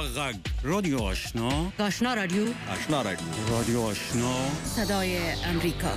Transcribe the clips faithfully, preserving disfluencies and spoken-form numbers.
غږ رادیو آشنا آشنا رادیو آشنا رادیو رادیو آشنا صدای امریکا.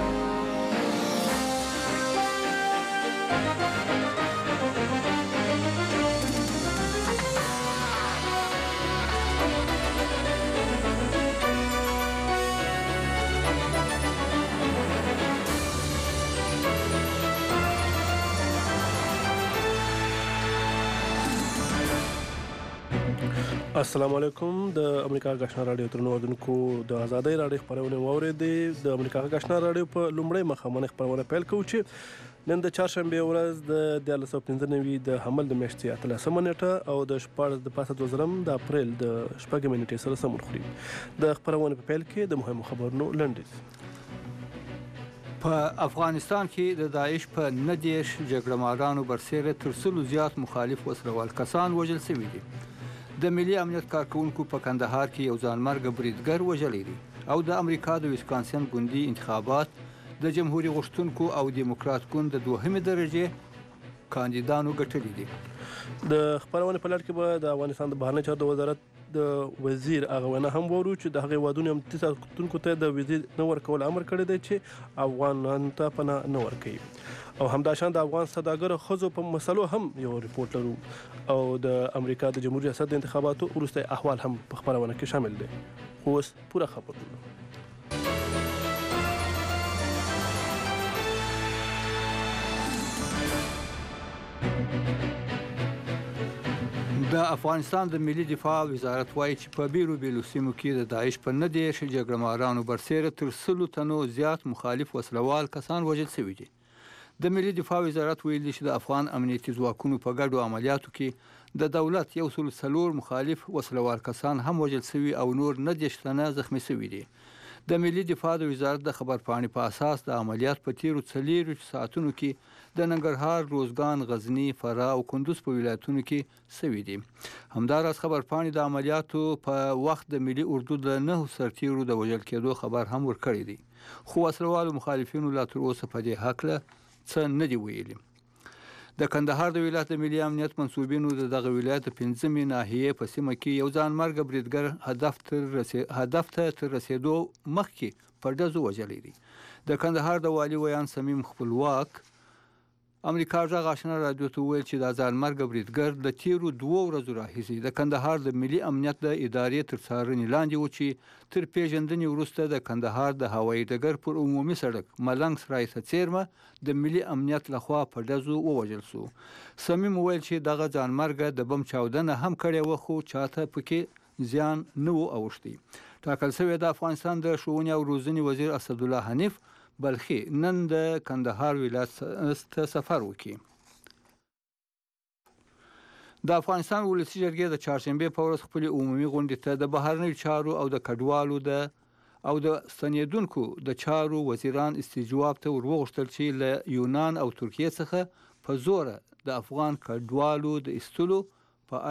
السلام علیکم. د امریکا غږ رادیو ترنو اوردونکو د آزادۍ رادیو خبرونه واورېدې. د امریکا غږ رادیو په لومړی مخامخ خبرونه پیل کوو چې نن د چهارشنبه ورځ د دیارلس سوه پنځه نوي د حمل د میاشتې اتلسمه نیټه او د شپاړس د پاسه دوه زرم د اپریل د شپږمې نیټې سره سمون خوري. د خبرونه په پیل کې د مهمو خبرونو لنډیز. په افغانستان کې د داعش په نه دېرش جګړه مارانو برسېره تر سلو زیات مخالف وسلوال کسان وژل شوي دي. د ملي امنیت کارکونکو په کندهار کې یو ځانمرګه بریدګر وژلی دی او د امریکا د ویسکانسن ګوندي انتخابات د جمهوري غوښتونکو او دیموکرات ګوند د دوهمې درجې کاندیدانو ګټلي دي. د خبرونه په لړ کې به د افغانستان د بهرنیو چارو وزارت د وزیر هغه وینا هم وورو چې د هغې هیوادونو امنیتي ساتونکو ته د ویزې نه ورکول امر کړی دی چې افغانانو ته پناه نه ورکوي. او همداشان د افغان سوداګرو ښځو په مسلو هم یو ریپورت لرو او د امریکا د جمهوري ریاست د انتخاباتو وروستی احوال هم په خبرونه کې شامل دی. خو اوس پوره خبرونه. د افغانستان د ملي دفاع وزارت وایي چې په بیلو بیلو سیمو کې د داعش په نه دېرش جګړه مارانو برسېره تر سلو تنو زیات مخالف وسلوال کسان وژل شوي دي. د ملي دفاع وزارت ویلي چې د افغان امنیتي ځواکونو په ګډو عملیاتو کې د دولت یو سل څلور مخالف وسلوال کسان هم وژل شوي او نور نه دېرش تنه زخمي شوي دي. د ملي دفاع د وزارت د خبرپاڼې په اساس د عملیات په تیرو څلېرویشتو ساعتونو کې د ننګرهار، روزګان، غزني، فراه او کندوز په ولایتونو کې شوي دي. همداراز خبرپاڼې د عملیاتو په وخت د ملي اردو د نهو سرتیرو د وژل کېدو خبر هم ورکړی دی. خو وسلوالو مخالفینو لا تر اوسه په دې هکله څه نه دی ویلي. د کندهار د ولایت د ملي امنیت منصوبینو د دغه ولایت د پنځمې ناحیې په سیمه کې یو ځانمرګه بریدګر هدف تر رسې... هدف ته تر رسېدو مخکې په ډزو وژلی دی. د کندهار د والي ویان صمیم خپلواک امریکا غږ آشنا رادیو ته وویل چې دا ځانمرګه بریدګر د تیرو دوو ورځو راهیسې د کندهار د ملي امنیت د ادارې تر څارنې لاندې و چې تر پیژندنې وروسته د کندهار د هوایي ډګر پر عمومي سړک ملنګ سرای ته څیرمه د ملي امنیت لخوا په ډزو ووژل سو. صمیم وویل چې دغه ځانمرګه د بم چاودنه هم کړې وه خو چاته پکې زیان نه و اوښتی. ټاکل شوی د افغانستان د ښوونې او روزنې وزیر اسدالله حنیف بلخي نن د کندهار ولایت ته سفر وکړي. د افغانستان ولسي جرګې د چهارشنبې په ورځ خپلې عمومي غونډې ته د بهرنیو چارو او د کډوالو د او د ستنېدونکو د چارو وزیران استجواب ته وروغوښتل چې له یونان او ترکیې څخه په زوره د افغان کډوالو د ایستلو په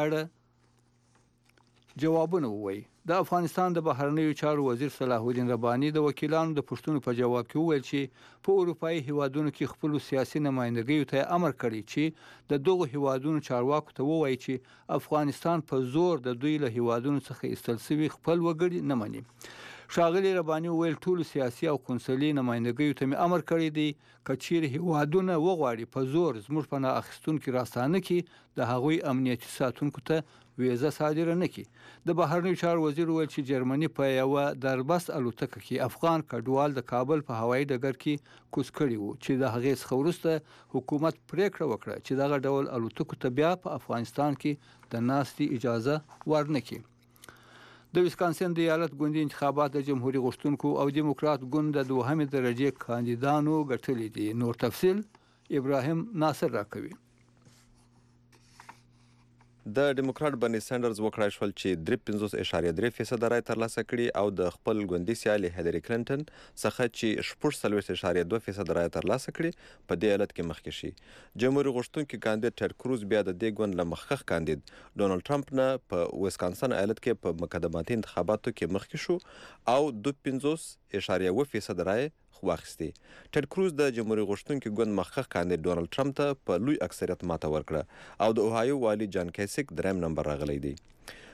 اړه جوابونه ووایي. د افغانستان د بهرنیو چارو وزیر صلاح الدین رباني د وکیلانو د پوښتنو په جواب کې وویل چې په اروپایي هیوادونو کې خپلو سیاسي نمایندګیو ته امر کړی چې د دغو هیوادونو چارواکو ته ووایي چې افغانستان په زور د دوی له هیوادونو څخه ایستل شوي خپل وګړي نه مني. ښاغلي رباني وویل ټولو سیاسي او قونسلي نمایندګیو ته مې امر کړی دی که چیرې هیوادونه وغواړي په زور زموږ پناه اخیستونکي راستانه کړي د هغوی امنیتي ساتونکو ته ویزه صادره نه کړي. د بهرنیو چارو وزیر وویل چې جرمني په یوه دربست الوتکه کې افغان کډوال د کابل په هوایي ډګر کې کوز کړي وو چې د هغې څخه وروسته حکومت پریکړه وکړه چې دغه ډول الوتکو ته بیا په افغانستان کې د ناستې اجازه ورنه کړي. د ویسکانسن د ایالت ګوندي انتخابات د جمهوري غوښتونکو او دیموکرات ګوند د دوهمې درجې کاندیدانو ګټلي دي. نور تفصیل ابراهیم ناصر راکوي. د ډیموکرات برني سینډرز وکړای شول چې درې پنځوس اعشاریه درې فیصده رای ترلاسه کړي او د خپل ګوندي سیالې هیلري کلینټن څخه چې شپږ څلوېښت اعشاریه دوه فیصده رای ترلاسه کړي په دې ایالت کې مخکې شي. جمهوري غوښتونکي کاندید ټیډ کروز بیا د دې ګوند له مخکښ کاندید ډونالډ ټرمپ نه په ویسکانسن ایالت کې په مقدماتي انتخاباتو کې مخکې شو او دوه پنځوس اعشاریه اوه فیصده رای واخیستې. ټیډ کروز د جمهوري غوښتونکي ګوند مخکښ کاندید ډونالډ ټرمپ ته په لوی اکثریت ماته ورکړه او د اوهایو والي جان کیسک دریم نمبر راغلی دی.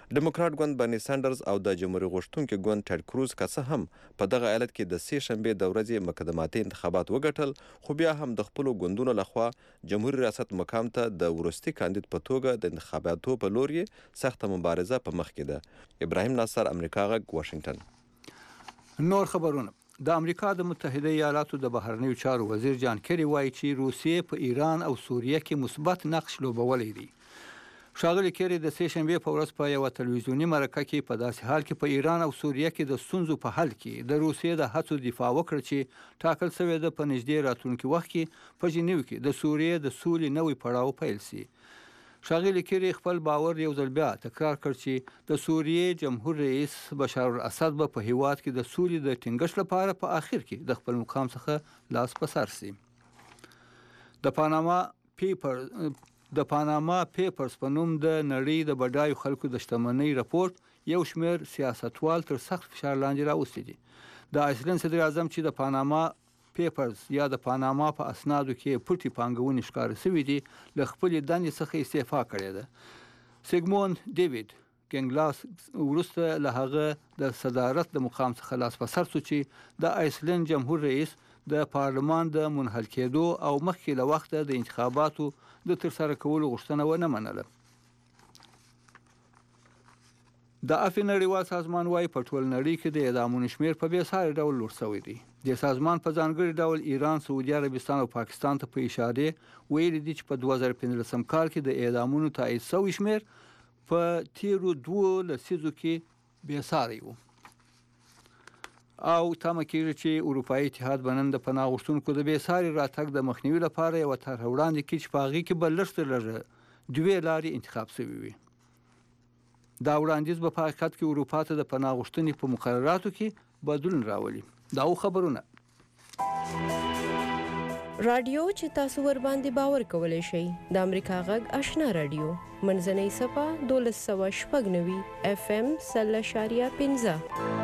ډیموکرات ګوند برني سانډرز او د جمهوریت غوښتونکي ګوند ټیډ کروز که څه هم په دغه ایالت کې د سې شنبې د ورځې مقدماتي انتخابات وګټل، خو بیا هم د خپلو ګوندونو لخوا جمهوري ریاست مقام ته د وروستي کاندید په توګه د انتخاباتو په لور یې سخته مبارزه په مخ کې ده. ابراهیم ناصر، امریکا غږ، واشنگټن. نور خبرونه. د امریکا د متحده ایالاتو د بهرنیو چارو وزیر جان کری وایي چې روسیې په ایران او سوریه کې مثبت نقش لوبولی دی. ښاغلي کری د سې شنبې په ورځ په یوه تلویزیوني مرکه کې په داسې حال کې په ایران او سوریه کې د ستونزو په حل کې د روسیې د هڅو دفاع وکړه چې ټاکل شوې ده په نږدې راتلونکي وخت کې په ژنیو کې د سوریې د سولې نوی پړاو پیل شي. ښاغلي کری خپل باور یو ځل بیا تکرار کړ چې د سوریې جمهور رئیس بشار الاسد به په هیواد کې د سولې د ټینګښت لپاره په آخر کې د خپل مقام څخه لاس په سر شي. د پاناما پیپر د پاناما پیپرز په نوم د نړۍ د بډایو خلکو د شتمنۍ راپورټ یو شمېر سیاستوال تر سخت فشار لاندې راوستي دي. د آیسلند صدر اعظم چې د پاناما پیپرز یا د پاناما په اسنادو کې پټې پانګونې ښکاره شوي دي له خپلې دندې څخه استعفا کړې ده. سیګموند ډیویډ ګنګلاس وروسته له هغه د صدارت د مقام څخه لاس په سر شو چې د آیسلند جمهور رئیس د پارلمان د منحل کېدو او مخکې له وخته د انتخاباتو د ترسره کولو غوښتنه ونه منله. د عفوي نړیوال سازمان وايي په ټول نړۍ کې د اعدامونو شمېر په بېساري ډول لوړ شوی دی. د سازمان په ځانګړي ډول ایران، سعودي عربستان او پاکستان ته په اشارې ویلي دي چې په دوه زره پنځلسم کال کې د اعدامونو تایید شوی شمېر په تیرو دوو لسیزو کې بېساری و. او تمه کېږي چې اروپایي اتحاد به نن د پناه غوښتونکو د بېساري راتګ د مخنیوي لپاره یوه طرحه وړاندې کړي چې په هغې کې به لږ تر لږه دوې لارې انتخاب شوي وي. دا وړاندیز به په حقیقت کې اروپا ته د پناه غوښتنې په مقرراتو کې بدلون راولي. دا و خبرونه. رادیو چې تاسو ور باندې باور کولی شئ د امریکا غږ آشنا رادیو منځنۍ صفحه دولس سوه شپږ نوي اف ام سل اشاریه پنځه.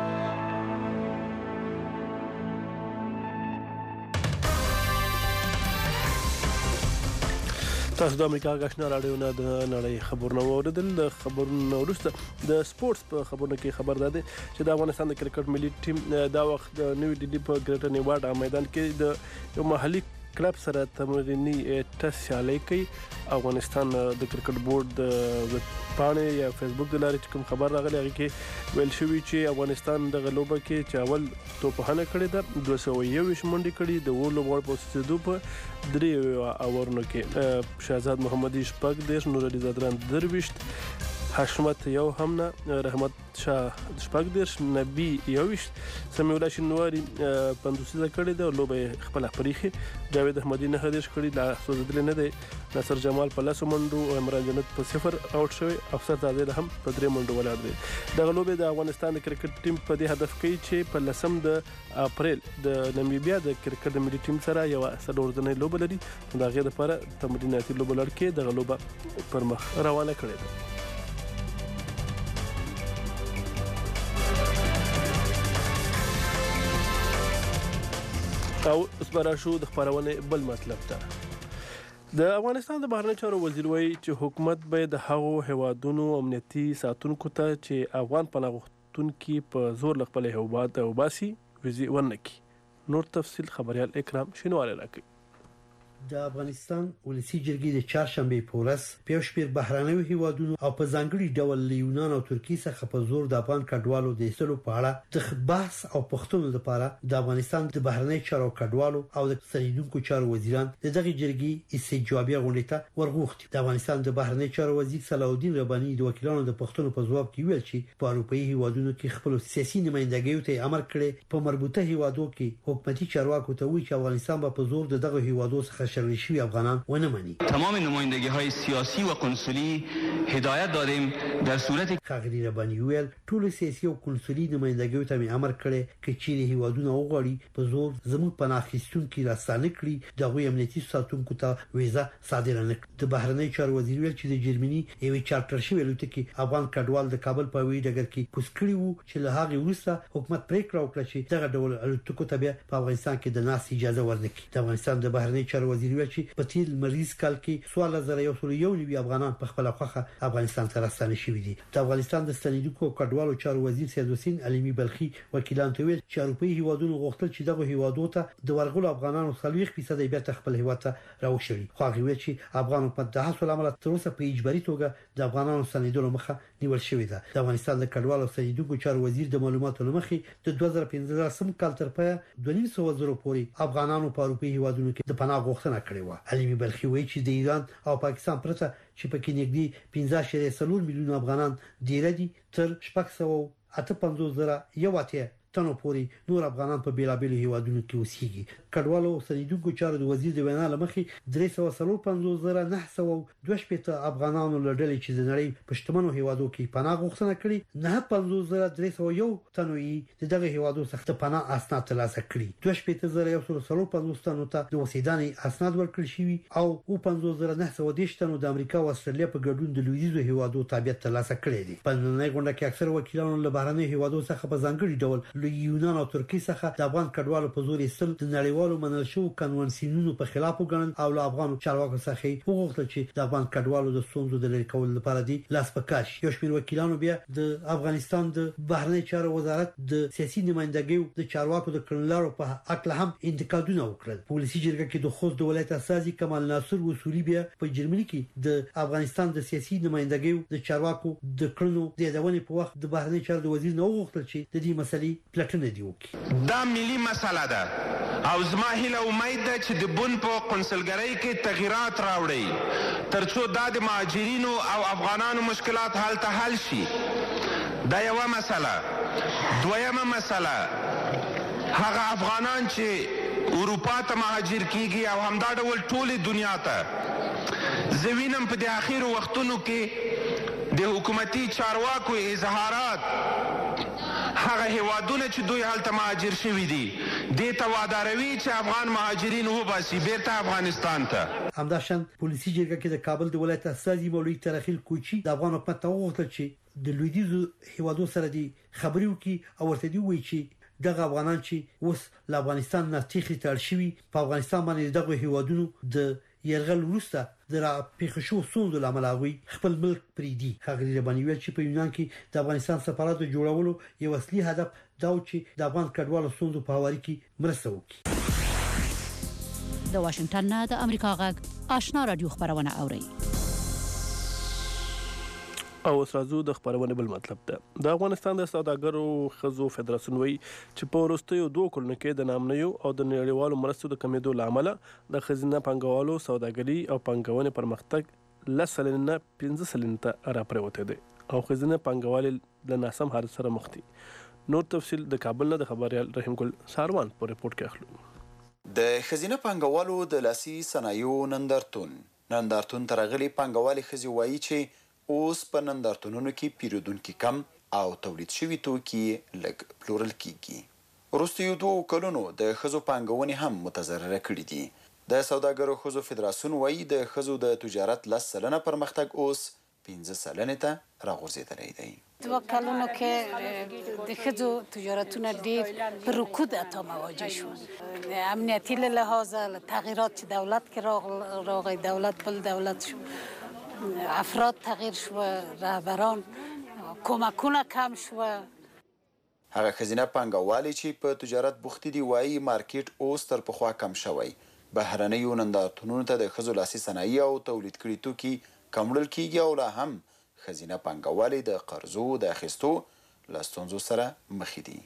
تاسو د امریکا غږ آشنا رادیو نه د نړۍ خبرونه واوریدل. د خبرونو وروسته د سپورتس په خبرونو کې خبر ده چې د افغانستان د کرکټ ملي ټیم دا وخت د نوې ډیلي په ګریټر نیواډا میدان کې د یو محلي کلب سره تمرینی ټس سیالي کوي. افغانستان د کرکټ بورډ د پاڼې یا فیسبوک د لارې کوم خبر راغلی هغه کې ویل شوی چې افغانستان د غلوبه کې چې اول توپخانه کړې ده دوه سوه یوویشت منډې کړي د اووه لوبغاړو په اوسېدو په درې اورونو کې شهزاد محمدي شپږ دېرش، نور علي زادران درویشت، حشمت یو هم نه، رحمت شاه شپږ دېرش، نبي یوویشت، سمیع الله شینواري پنځوسیزه کړې ده او لوبه یې خپله پرېښې. جاوید احمدي نهه دېرش کړي، لا سوځېدلی نه دی. ناصر جمال په لسو منډو او عمران جنت په صفر آوټ شوی. افسر تعدیل هم په درې منډو ولاړ دی. دغه لوبې د افغانستان د کرکټ ټیم په دې هدف کوي چې په لسم د اپریل د نمیبیا د کرکټ ملي ټیم سره یوه څلور ځنۍ لوبه لري. د هغې دپاره تمریناتي لوبه لړ کې دغه لوبه پر مخ روانه کړې ده. او اوس به راشو د خپرونې بل مطلب ته. د افغانستان د بهرنیو چارو وزیر وایي چې حکومت باید د هغو هیوادونو امنیتي ساتونکو ته چې افغان پناه غوښتونکي په زور له خپل هیواد وباسي ویزې ورنه کړي. نور تفصیل خبریال اکرام شینواری راکوي. د افغانستان ولسی جرګې د چهارشنبه په ورځ په یو شمېر بهرانيو هیوادونو او په ځانګړي ډول له یونان او ترکیې څخه په زور د افغان کډوالو د ایستلو په اړه د بحث او پوښتنو لپاره د افغانستان د بهرنیو چارو کډوالو او د سیدونکو چارو وزیران د دغه جرګې استجوابیه غونډې ته ورغوښتي. د افغانستان د بهرنیو چارو وزیر صلاح الدین رباني د وکیلانو د پوښتنو په ځواب کې ویل چې په اروپאי هیوادونو کې خپل سیاسي نمائندګیو ته امر کړی، په مربوطه هیوادو کې حکومتي چارواکو ته وایي چې افغانستان به په زور د دغه هیوادو څخه شړل شوی افغانان ونه مني. تمام نمایندگی های سیاسی و قنصلی هدایت دادیم در صورت خاغلی ربانی ویل ټول سیاسي او قنصلي نمایندګیو ته امر کړی چې چیرې هیوادونه وغواړي په زور زموږ پناه اخیستونکي راستانه کړي، دغه امنیتي ساتونکو ته ویزه صادره نه کړي. د بهرنیو چارو وزیر ویل چې د جرمني یو چارټر شوی الوتکې افغان کډوال د کابل په وی ډګر کې کوز کړي وو چې له هغه وروسته حکومت پریکړه وکړه چې دغه ډول الوتکو ته په افغانستان کې د ناس اجازه ورنکړي. د افغانستان د بهرنیو چارو وزیر ویل چې په تیر مریض کال کې سوال زره یو سل یو نیوي افغانان په خپل خوخه افغانستان ته راستنه شوي دي. د افغانستان د ستنیدونکو کډوالو چارو وزیر سید حسین علمی بلخي وکیلان ته ویل چې اروپאי هیوادونو غوښتل چې دغه هیوادو ته د ورغلو افغانانو څلوېښت فیصد بیرته خپل هیواد ته راوښړي. خو هغه ویل چې افغان په دغه حساب عمل تر اوسه په اجباري توګه د افغانانو ستنیدلو مخه نیول شوې ده. د افغانستان د کډوالو ستنیدونکو چارو وزیر د معلوماتو لمخې د دوه زره پنځلسم کال تر پایه دوه نیم سوه زره پورې افغانانو په اروپאי هیوادونو کې د پناه غوښتنه کړې و. علمی بلخي وایي چې د ایران او پاکستان پرته چې پکې نږدې پنځه اعشاریه څلور میلیونه افغانان ډیر دي تر شپږ سوه اته پنځوس زره یو اتیا تنو پورې نور افغانان په بیلابیلو هیوادونو کې اوسېږي. کډوالو ستنیدونکو چارو د وزیر د وینا لمخې درې سوه څلور پنځوس زره نه سوه دوه شپېته افغانانو لړل چې د نړۍ په شتمنو هیوادو کې پناه غوښتنه کړې نه پنځوس زره درې سوه یو تنو یې دغه هیوادو څخه پناه اسناد ترلاسه کړي. دوه شپېته زره یو سل څلور پنځوس تنو ته د اوسېدنې اسناد ورکړل شوي او او پنځوس زره نه سوه دېرش تنو د امریکا او استرالیا په ګډون د لویدیځو هیوادو تابعیت ترلاسه کړی دي. په نننۍ غونډه کې اکثر وکیلانو له بهرنیو هیوادو څخه په ځانګړي ډول له یونان او ترکیې څخه د افغان کډوالو په زور ایستل د نړیوالو منل شوو کنوانسیونونو په خلاف وګڼل او له افغان چارواکو څخه وغوښتل چې د افغان کډوالو د ستونزو د لرې کولو لپاره دی لاس په کار شي. یو شمېر وکیلانو بیا د افغانستان د بهرنی چارو وزارت د سیاسي نمائندګیو د چارواکو د کړنلارو په اړه هم انتقادونه وکړل. پولیسي جرګه کې د خوست د ولایت اساسي کمال ناصر وصولي بیا په جرمني کې د افغانستان د سیاسي نمائندګیو د چارواکو د کړنو د یادونې په وخت د بهرنی چارو د وزیر نو وغوښتل چې د دې مسلې پلټنه دی وکړي. دا ملي مسله ده او زما هیله امید ده چې د بن په قونسلګرۍ کې تغیرات راوړي ترڅو دا د مهاجرینو او افغانانو مشکلات حل ته حل شي. دا یوه مسله. دویمه مسله هغه افغانان چې اروپا ته مهاجر کیږي او همدا ډول ټولې دنیا ته زه وینم په د اخیرو وختونو کې د حکومتي چارواکو اظهارات هغه هیوادونه چې دوی هلته مهاجر شوي دي دې ته واداروي چې افغان مهاجرین وباسي بیرته افغانستان ته. همداشان پولیسي جرګه کې د کابل د ولایت اساسي مولوي ترخیل کوچی د افغان حکومت ته وغوښتل چې د لویدیځو هیوادو سره دی خبرې وکړي او ورته دی وایي چې دغه افغانان چې اوس له افغانستان نه تېښتې ته اړ شوي په افغانستان باندې دغه هیوادونو د یرغل وروسته د را پیښ شو ستونزو له امله هغوی خپل ملک پرېږدي. ښاغلي رباني ویل چې په یونان کې د افغانستان سفارت جوړولو یو اصلي هدف دا و چې د افغان کډوالو ستونزو په هواري کې مرسته وکړي. د واشنگټن نه د امریکا غږ آشنا رادیو خبرونه اوري. او اوس راځو د خبرونې بل مطلب ده. د افغانستان د سوداګرو ښځو فدراسیون وایي چې په وروستیو دوه کلونو کې د نامنیو او د نړیوالو مرستو د کمیدو له امله د ښځینه پانګوالو سوداګري او پانګونې پرمختګ لس سلنې نه پنځه سلنې ته راپرېوتی دی او ښځینه پانګوالې له ناسم حالت سره مخ دي. نور تفصیل د کابل نه د خبریال رحیم ګل ساروان په ریپورت کې اخلو. د ښځینه پانګوالو د لاسي صنایعو نندارتون نندارتون ته راغلي پانګوالې ښځې وایي چې اوس په نندارتونونو کې پیرودونکي کم او تولید شوي توکي لږ پلورل کیږي. وروستیو دوو کلونو د ښځو پانګونې هم متضرره کړي دي. د سوداګرو ښځو فدراسیون وایي د ښځو د تجارت لس سلنه پرمختګ اوس پنځه سلنې ته راغورځېدلی دی. دوه کلونو کې د ښځو تجارتونه ډېر په رکود اتا مواجه شو. د امنیتي له لحاظه تغییرات چې دولت کې راغی دولت بل دولت شو افراد تغییر شو رهبران کمکونه کم شو. هغه ښځینه پانګوالې چې په تجارت بوختې دي وایي مارکیټ اوس تر پخوا کم شوی. بهرنیو نندارتونونو ته د ښځو لاسي صنایع او تولید کړي توکي کم وړل کیږي او لا هم ښځینه پانګوالې د قرضو د اخیستو له ستونزو سره مخې دي.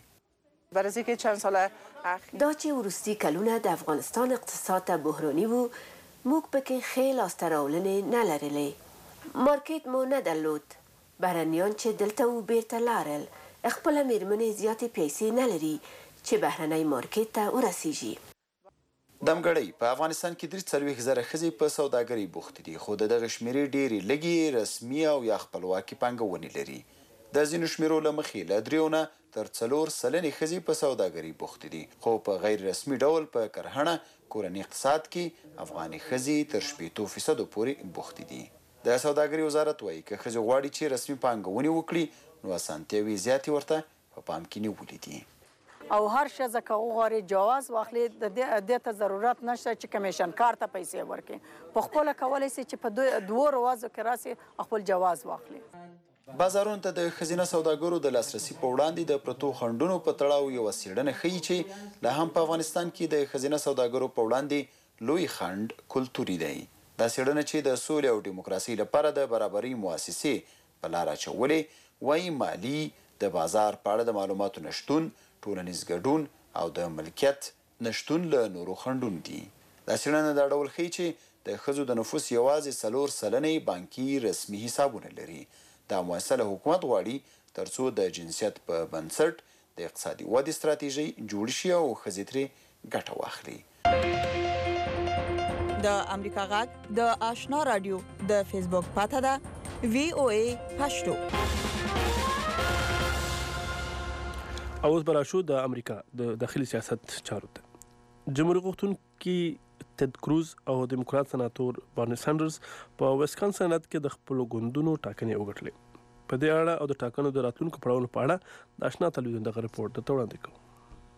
دا چې وروستي کلونه د افغانستان اقتصاد ته بحراني وو موږ پکې ښې لاسته راوړنې نه لرلې. مارکیټ مو نه درلود. بهرنیان چې دلته وو بیرته لاړل. خپله میرمنې زیاتې پیسې نه لري چې بهرنی مارکیټ ته ورسیږي. دمګړۍ په افغانستان کې درې څلوېښت زره ښځې په سوداګرۍ بوختې دي خو د دغه شمېرې ډېرې لږې رسمي او یا خپلواکي پانګونې لري. د ځینو شمېرو له مخې له دریو نه تر څلور سلنې ښځې په سوداګرۍ بوختې دي خو په غیر رسمي ډول په کرهڼه کورني اقتصاد کې افغاني ښځې تر شپېتو فیصدو پورې بوختې دي. د سوداګرۍ وزارت وایي که ښځې غواړي چې رسمي پانګونې وکړي نو اسانتیاوې زیاتې ورته په پام کې نیولې دي. او هر ښځه که وغواړي جواز واخلي د دې ته ضرورت نشته چې کمیشن کار ته پیسې ورکړي په خپله کولی سي چې په دوو روازو کې راسي خپل جواز واخلي. بازارونو ته د ښځینه سوداګرو د لاسرسي په وړاندې د پرتو خنډونو په تړاو یوه څېړنه ښیي چې لا هم په افغانستان کې د ښځینه سوداګرو په وړاندې لوی خنډ کلتوري دی. دا څېړنه چې د سولې او ډیموکراسۍ لپاره د برابرۍ مؤسسې په لار اچولې وایي مالي د بازار په اړه د معلوماتو نشتون، ټولنیز ګډون او د ملکیت نشتون له نورو خنډونو دي. دا څېړنه دا ډول ښیي چې د ښځو د نفوس یوازې څلور سلنې بانکي رسمي حسابونه لري. دا مؤسسه له حکومت غواړي تر څو د جنسیت په بنسټ د اقتصادي ودې ستراتیژۍ جوړ شي او ښځې ترې ګټه واخلي. د امریکا غږ د آشنا رادیو د فیسبوک پاته ده وی او ای پښتو. اوس براشو د امریکا د داخلي سیاست چارو ته. جمهوریت غوښتونکي تد کروز او دیموکرات سناتور بارني سانډرز په ویسکانسن ایالت کې د خپلو ګوندونو ټاکنې وګټلې. په دې اړه او د ټاکنو د راتلونکو پړاوونو په اړه د آشنا تلویزیون دغه رپورټ درته وړاندې کوو.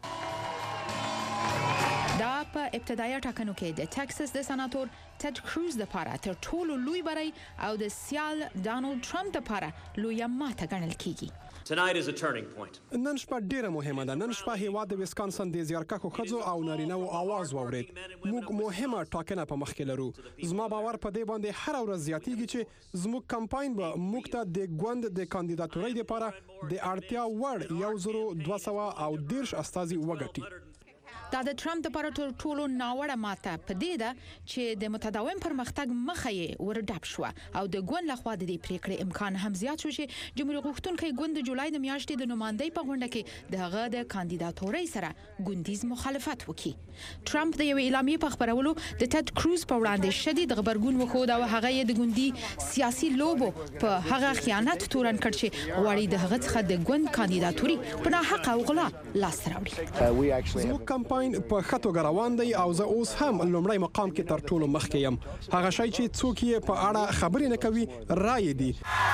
دا په ابتدایي ټاکنو کې د ټکساس د سناتور تد کروز لپاره تر ټولو لوی بری او د سیال ډانلډ ټرمپ لپاره لویه ماته ګڼل کیږي. Tonight is a turning point. نن شپه ډیره مهمه ده. نن شپه هیواد د ویسکانسن د زیارکښو ښځو او نارینه‌و آواز واورید. موږ مهمه ټاکنه په مخ کې لرو. زما باور په دې باندې هر ورځ زیاتیږي چې زموږ کمپاین به موږ ته د ګوند د کاندیداتورۍ لپاره د اړتیا وړ یو زرو دوه سوه او دېرش استازي وګټي. دا د ټرمپ لپاره تر ټولو ناوړه ماته په دې ده چې د متداوم پرمختګ مخه یې ورډپ شوه او د ګوند لخوا د دې پریکړې امکان هم زیات شو چې جمهوریت غوښتونکي ګوند د جولای د میاشتې د نمایندۍ په غونډه کې د هغه د کاندیداتورۍ سره ګوندیز مخالفت وکړي. ټرمپ د یوې اعلامیې په خپرولو د تد کروز په وړاندې شدید غبرګون وښود او هغه یې د ګوندي سیاسي لوبو په هغه خیانت تورن کړ چې غواړي د هغه څخه د ګوند کاندیداتوري په ناحقه او غلا لاسته راوړي. زموږ کمپاین په خطو روان دی او زه اوس هم لومړی مقام کې تر ټولو مخکې یم. هغه شی چې څوک یې په اړه خبرې نه کوي رایې دي.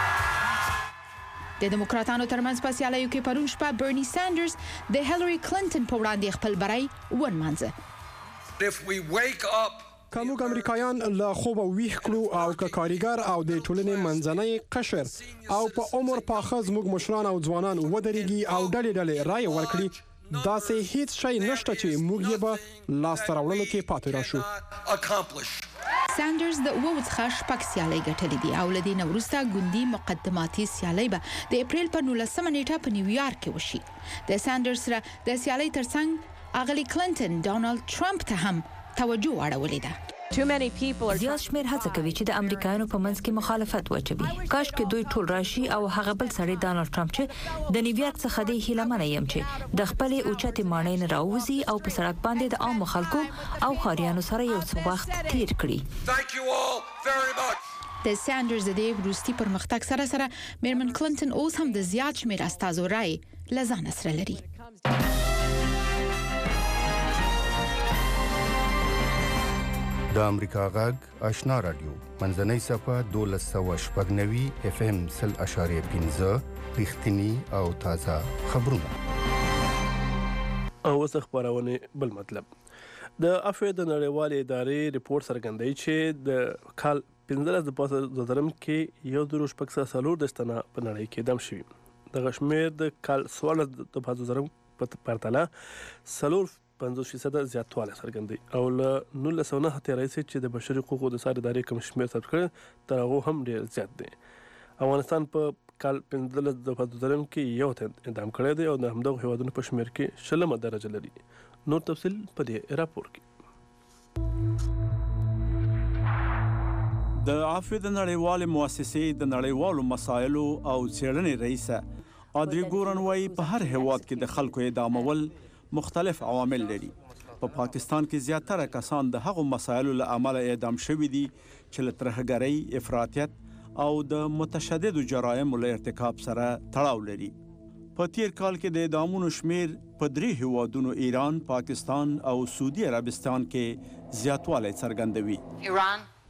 د دیموکراتانو ترمنځ په سیالیو کې پرون شپه برني سانډرز د هیلري کلینټن په وړاندې خپل بری ونمانځه. که موږ امریکایان له خوبه ویښ کړو او که کارګر او د ټولنې منځنی قشر او په عمر پاخه زموږ مشران او ځوانان ودرېږي او ډلې ډلې رایې ورکړي، داسې هیڅ شی نشته چې موږ یې به لاسته راوړلو کې پاتې راشو. سانډرز د اووه څخه شپږ سیالۍ ګټلې دي او له دې نه وروسته ګوندي مقدماتي سیالۍ به د اپریل په نولسمه نیټه په نیویارک کې وشي. د سانډرز سره د سیالۍ ترڅنګ اغلي کلینټن ډونالد ټرمپ ته هم توجه اړولې ده. زیات شمیر هڅه کوي چې د امریکایانو په منځ کې مخالفت واچوي. کاش کې دوی ټول راشي او هغه بل سړی ډونالد ټرمپ چې د نیویارک څخه دی هیلمنه یم چې د خپل اوچتې ماڼۍ نه راوځي او په سړک باندې د عام خلکو او ښاریانو سره یو څه وخت تیر کړي. د سانډرز د دې وروستي پرمختګ سره سره میرمن کلینټن اوس هم د زیات شمیر استازو رای له ځان سره لري. د امریکا غږ آشنا رادیو منځنۍ صفه دولس سوه شپږ نوي اف ام سل اشاریه پنځه رښتینی او تازه خبرونه. او اوس خبرونه بل مطلب. د افریقا د نړیوالې ادارې رپورت څرګندوي چې د کال پنځلس د پاسه زدرم کې یو درو شپږ سوه څلور دېرش په نړۍ کې اعدام شوي. دغه شمېر د کال څوارلس د پاسه زدرم په پرتله څلور پنځوس فیصده زیاتوالی څرګندوي او له نولس سوه نهه اتیا راهیسې چې د بشري حقوقو د څار ادارې کوم شمېر ثبت کړی تر هغو هم ډېر زیات دی. افغانستان په کال پنځلس د پاسه زدرم کې یو تن اعدام کړی دی او د همدغو هیوادونو په شمېر کې شلمه درجه لري. نور تفصیل په دې راپور کې. د افریقا د نړیوالې مؤسسې د نړیوالو مسایلو او څېړنې رئیسه ادري ګورن وايي په هر هیواد کې د خلکو اعدامول مختلف عوامل لري. په پاکستان کې زیاتره کسان د هغو مسایلو له امله اعدام شوي دي چې له ترهګرۍ، افراطیت او د متشددو جرایمو له ارتکاب سره تړاو لري. په تیر کال کې د اعدامونو شمیر په درې هیوادونو ایران، پاکستان او سعودي عربستان کې زیاتوالی څرګندوي.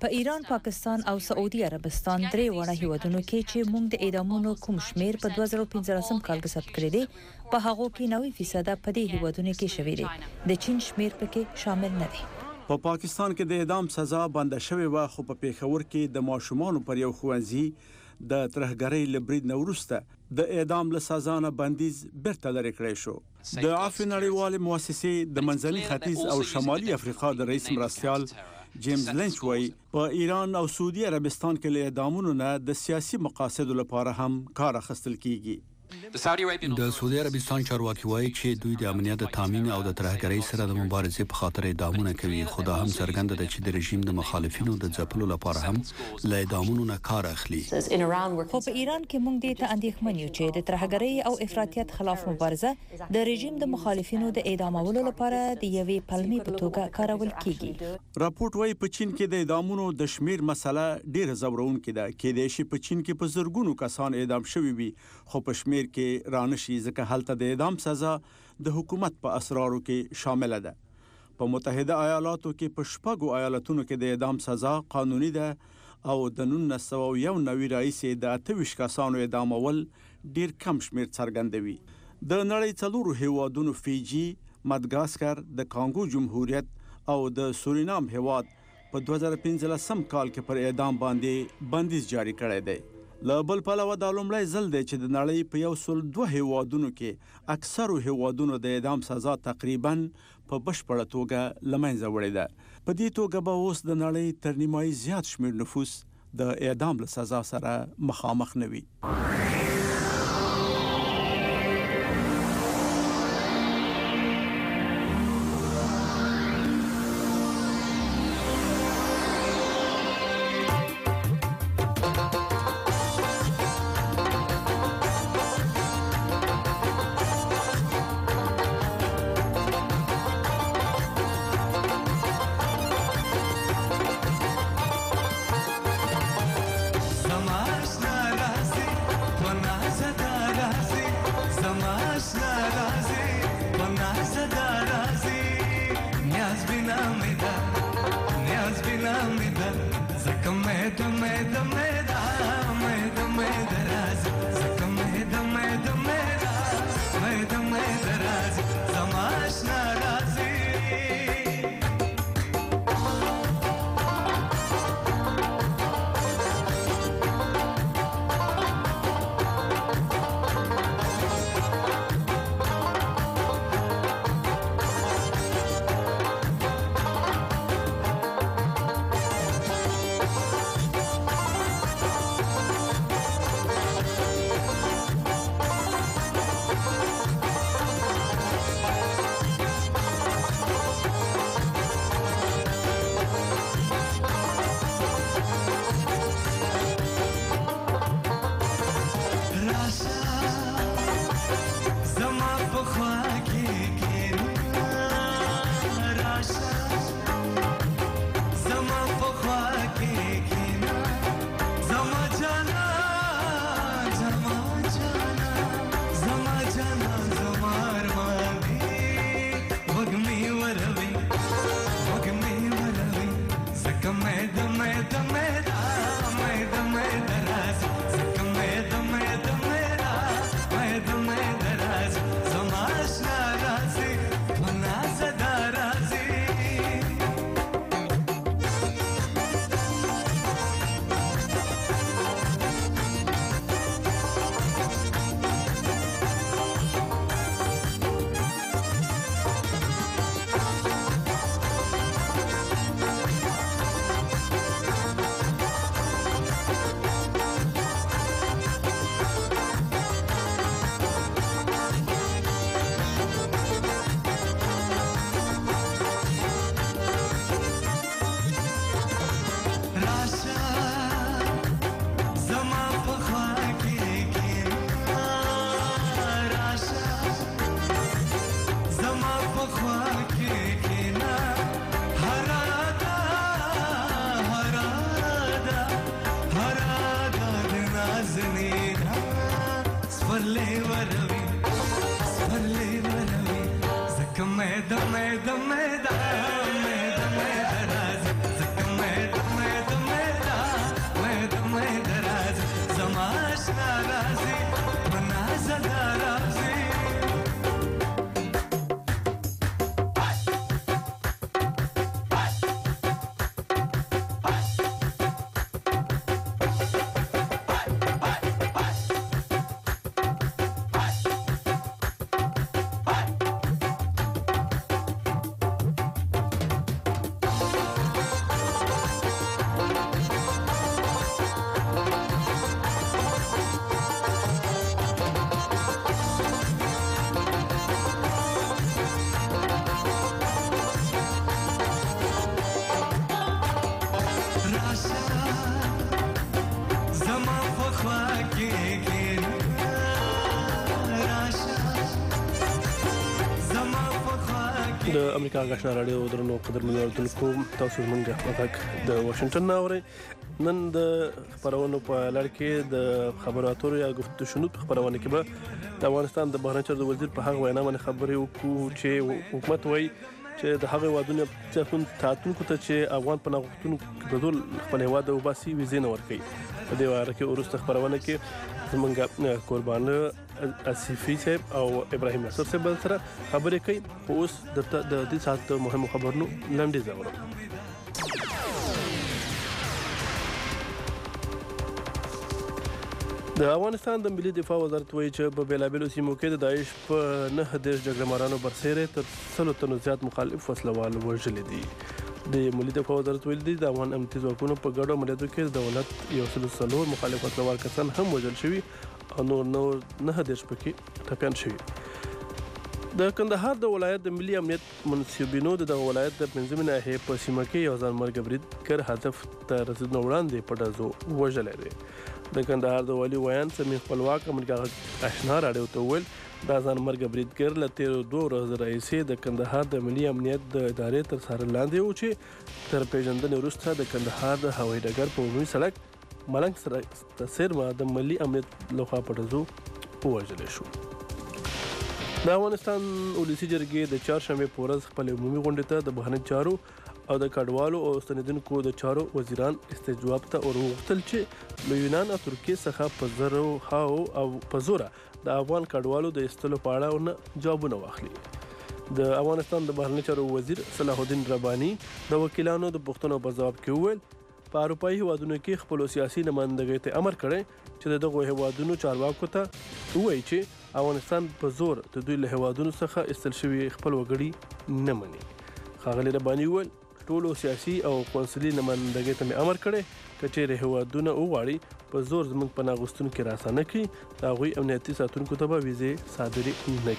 په ایران، پاکستان او سعودي عربستان درې وړه هیوادونو کې چې موږ د اعدامونو کوم شمیر په دوه زره پنځلسم کال کې ثبت کړی دی، په هغو کې نوي فیصد په دې هیوادونو کې شوی دی. د چین شمیر پکې شامل نه دی. په پاکستان کې د اعدام سزا بند شوې و، خو په پیښور کې د ماشومان پر یو ښوونځي د ترهګرۍ لبرید نورسته د اعدام له سزا نه بندیز بیرته لرې کړی شو. د عفو نړیوالې مؤسسې د منځني ختیځ او شمالي افریقا د رئیس مرستیال جیمز لینچ وایي په ایران او سعودي عربستان کې له اعدامونو نه د سیاسي مقاصدو لپاره هم کار اخیستل کیږي. د سعودي عربستان چارواکي وایي چې دوی د امنیت تامین او د ترهګرۍ سره د مبارزې په خاطر اعدامونه کوي، خو دا هم څرګنده ده چې د رژیم د مخالفینو د ځپلو لپاره هم له اعدامونو نه کار اخلي. خو په ایران کې موږ دې ته اندېښمن یو چې د ترهګرۍ او افراطیت خلاف مبارزه د رژیم د مخالفینو د اعدامولو لپاره د یوې پلمې په توګه کارول کیږي. راپورټ وایي په چین کې د اعدامونو د شمیر مسله ډېره ځورونکې ده. کېدای شي په چین کې په زرګونو کسان اعدام شوي وي، خو په شمیر کې رانشي ځکه هلته د اعدام سزا د حکومت په اسرارو کې شامل ده. په متحده ایالاتو کې په شپږو ایالتونو کې د اعدام سزا قانوني ده او د نولس سوه یو نوي راهیسې د اته ویشت کسانو اعدامول ډیر کم شمیر څرګندوي. د نړۍ څلورو هیوادونو فیجی، مدغاسکر، د کانګو جمهوریت او د سورینام هیواد په دوه زره پنځلسم کال کې پر اعدام باندې بندیز جاری کړی دی. له بل پلوه دا لومړی ځل دی چې د نړۍ په یو سل دوه هیوادونو کې اکثرو هیوادونو د اعدام سزا تقریبا په بشپړه توګه له منځه وړې ده. په دې توګه به اوس د نړۍ تر نیمایي زیات شمیر نفوس د اعدام له سزا سره مخامخ نه وي. دمه دمه دمه دمه دراز زکمه دمه دمه د امریکا غاښنا راډیو درنو قدرمنو اوریدونکو تاسو زموږ غږ د واشنگټن نه اورئ. نن د خبرونو په لړ کې د خبرو اترو یا گفتگو شنود په خبرونه کې به د افغانستان د بهرنی چارو وزیر په هغه وینا باندې خبرې وکړو چې حکومت وایي چې د هغه وادونو څخه تاتونکو ته چې افغان په نغښتونو کې بدول خپل هواد او باسي ویزې نه ورکړي. په دې واره کې ورسته خبرونه کې زمونږ قربان اسیفي صاحب او ابراهیم نصر صاحب سره خبرې کوي. اوس د دې سات مهمو خبرونو لنډیز اورو. د افغانستان د ملي دفاع وزارت وایي چې په بیلابیلو سیمو کې د داعش په نه دیش جګړه مارانو برسېره تر سلو تنو زیات مخالف وسلوال وژلي دي. د ملي دفاع وزارت ویلي دي د افغان امنیتي ځواکونو په ګډو عملیاتو کې د دولت یو سلو څلور مخالف وسلوال کسان هم وژل شوي او نور نور نه دیش پکې ټپیان شوي. د کندهار د ولایت د ملي امنیت منصبینو د ولایت د پنځمې ناحیې په سیمه کې یو ځان مرګ بریدګر هدف ته رسیدو وړاندې په ډزو وژلی دی. د کندهار د والي ویان سمې خپلواک امریکا آشنا راډیو ته وویل دا ځان مرګ بریدګر له تیرو دوه ورځو راهیسې د کندهار د ملي امنیت د ادارې تر څار لاندې و چې تر پیژندنې وروسته د کندهار د هوایي ډګر په عمومي سړک ملنګ سره د سیرما د ملي امنیت لخوا په ډزو ووژلی شو. د افغانستان ولسي جرګې د چهارشنبې په ورځ خپل عمومي غونډې ته د بهرني چارو او د کډوالو او ستنیدونکو د چارو وزیران استجواب ته ورغوښتل چې له یونان او ترکیې څخه په زرو هاو او په زوره د افغان کډوالو د ایستلو په اړه جوابونه واخلي. د افغانستان د بهرني چارو وزیر صلاح الدین رباني د وکیلانو د پوښتنو په ځواب کې وویل په اروپایي هیوادونو کې خپل سیاسي نمائندګۍ ته امر کړی چې دغه هیوادونو چارواکو ته ووایي چې افغانستان په زور د دوی له هیوادونو څخه ایستل شوي خپل وګړي نه مني. ښاغلي رباني وویل ټولو سیاسي او قونسلي نمائندګۍ ته مې امر کړی که چیرې هیوادونه وغواړي په زور زموږ پناه غوښتونکي راسانه کړي د هغوی امنیتي ساتونکو ته به ویزې صادرې نه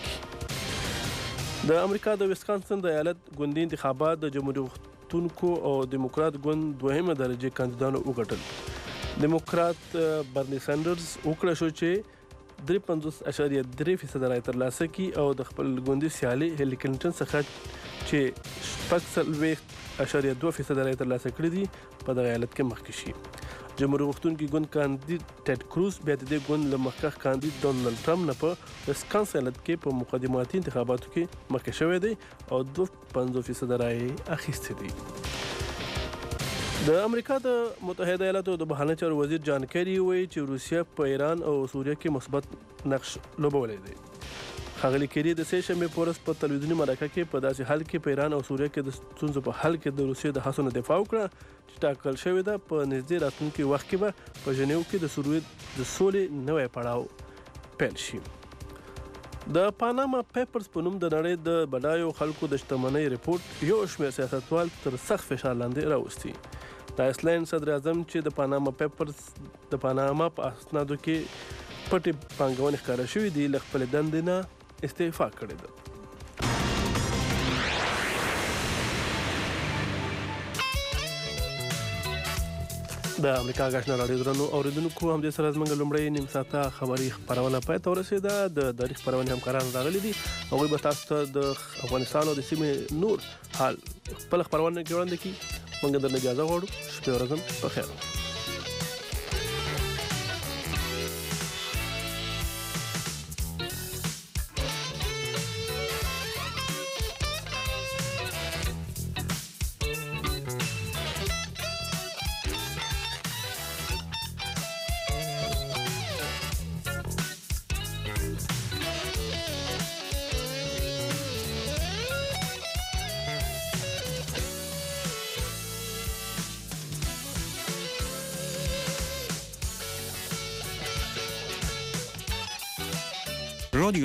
کړي. د امریکا د ویسکانسن د ایالت ګوندي انتخابات د جمهوریت غوښتونکو او دیموکرات ګوند دوهمه درجه کاندیدانو وګټل. دیموکرات برني سانډرز وکړه شو چې درې پنځوس اشاریه درې فیصد رای ترلاسه کړي او د خپل ګوندي سیالي هیلي کلینټن څخه چې شپږ څلوېښت اشاریه دوه فیصد رای ترلاسه کړي دي په دغه ایالت کې مخکې شي. جمهوریت غوښتونکي ګوند کاندید ټیډ کروز بیا د دې ګوند له مخکښ کاندید ډونالډ ټرمپ نه په ویسکانسن ایالت کې په مقدماتي انتخاباتو کې مخکې شوی دی او دوه پنځوس فیصد رای اخیستې دي. د امریکا د متحده ایالاتو د بهرنی چارو وزیر جان کیری وایي چې روسیه په ایران او سوریه کې مثبت نقش لوبولی دی. ښاغلي کیری د سې شنبې په ورځ په تلویزیوني مرکه کې په داسې حال کې په ایران او سوریه کې د ستونزو په حل کې د روسیې د هڅو نه دفاع وکړه چې ټاکل شوې ده په نږدې راتلونکي وخت کې به په ژنیو کې د سوریې د سولې نوی پړاو پیل شي. د پاناما پیپرز په نوم د نړۍ د بډایو خلکو د شتمنۍ ریپورت یو شمېر سیاستوال تر سخت فشار لاندې راوستي. د آیسلینډ صدر اعظم چې د پاناما پیپرز د پاناما په اسنادو کې پټې پانګونې ښکاره شوې دي له خپلې دندې نه استعفا کړې ده. د امریکا غاښنا راډیو درنو اوریدونکو همدې سره زموږ لومړی نیم ساعته خبري خپرونه پای ته ورسېده. د تاریخ خپرونې همکاران راغلي دي هغوی به تاسو ته د افغانستان او د سیمې نور حال خپل خپرونه کې وړاندې کړي. موږ درنه اجازه غواړو. شپه ورځم په خیر.